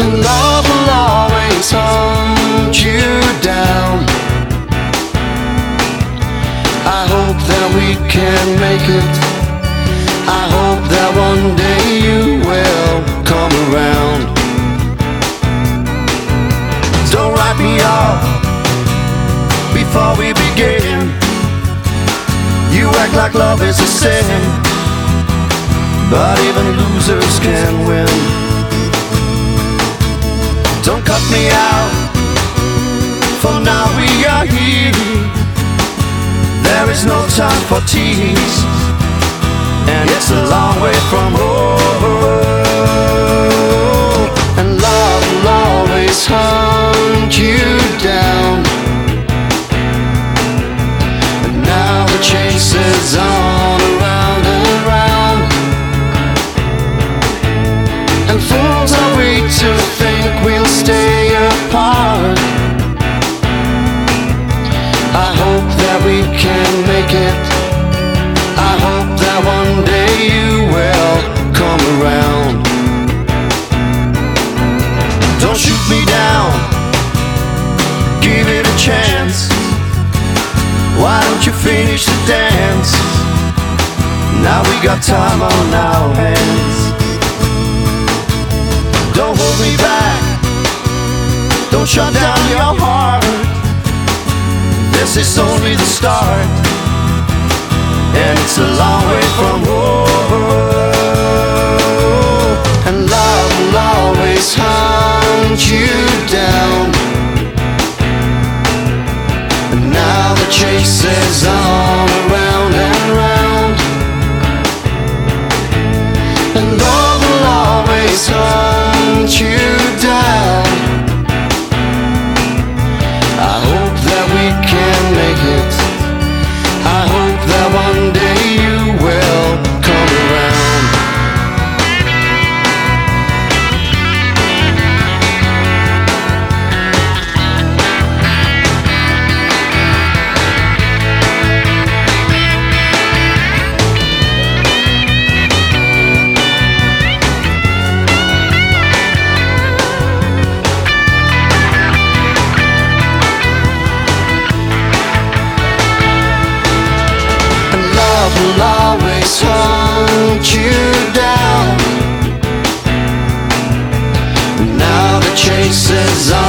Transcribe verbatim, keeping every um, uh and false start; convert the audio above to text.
love will always hunt you down. I hope that we can make it. I hope that one day you will come around. Don't write me off before we begin. You act like love is a sin, but even losers can win. Don't cut me out, for now we are here. There is no time for tease, and it's a long way from home. And love will always hunt you down. And now the chase is on, around and around. And fools are we to think we'll stay apart. I hope that we can make it. I hope that one day you will come around. Don't shoot me down, give it a chance. Why don't you finish the dance? Now we got time on our hands. Don't hold me back, don't shut down your heart. This is only the start, and it's a long way from home. And love will always hunt you down. And now the chase is on, around and around. And love will always hunt you down. I hope that we can make it. I hope that one day you will come around. Will always hunt you down. Now the chase is on.